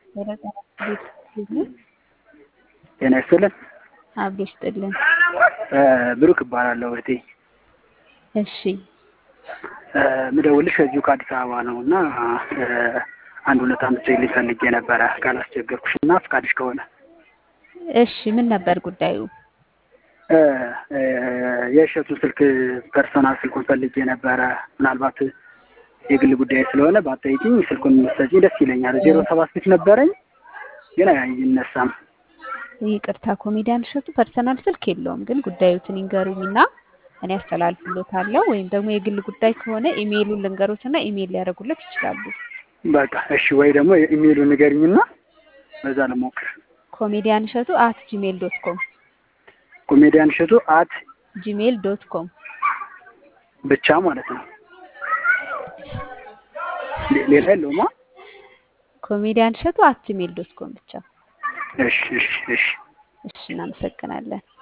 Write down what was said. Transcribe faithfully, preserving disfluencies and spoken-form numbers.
የረጠና ቤት ይሁን ጤና ይስጥልን። አብሮ ይስጥልን። ብሩክ እባላለሁ እህቴ። እሺ ምደውልሽ ከዚሁ ከአዲስ አበባ ነው እና አንድ ሁለት አመት ልጅ ፈልጌ ነበረ ካላስቸገርኩሽ እና ፍቃድሽ ከሆነ። እሺ ምን ነበር ጉዳዩ? የእሸቱን ስልክ ፐርሰናል ስልኩን ፈልጌ ነበረ። ምናልባት የግል ጉዳይ ስለሆነ ባትጠይቂኝ ስልኩን መስጠኝ ደስ ይለኛል። ዜሮ ሰባት ስልክ ነበረኝ ግን አይነሳም። ይቅርታ ኮሜዲያን እሸቱ ፐርሰናል ስልክ የለውም፣ ግን ጉዳዩትን ይንገሩኝና እኔ አስተላልፍሎታለሁ። ወይም ደግሞ የግል ጉዳይ ከሆነ ኢሜይሉን ልንገሩትና ኢሜይል ሊያደርጉለት ይችላሉ። በቃ እሺ፣ ወይ ደግሞ ኢሜይሉን ንገሪኝና በዛ ልሞክር። ኮሜዲያን እሸቱ አት ጂሜል ዶት ኮም ኮሜዲያን እሸቱ አት ጂሜል ዶት ኮም ብቻ ማለት ነው። ሌላ የለውማ። ኮሜዲያን እሸቱ አት ጂሜል ዶት ኮም ብቻ። እሺ እሺ እሺ እሺ እናመሰግናለን።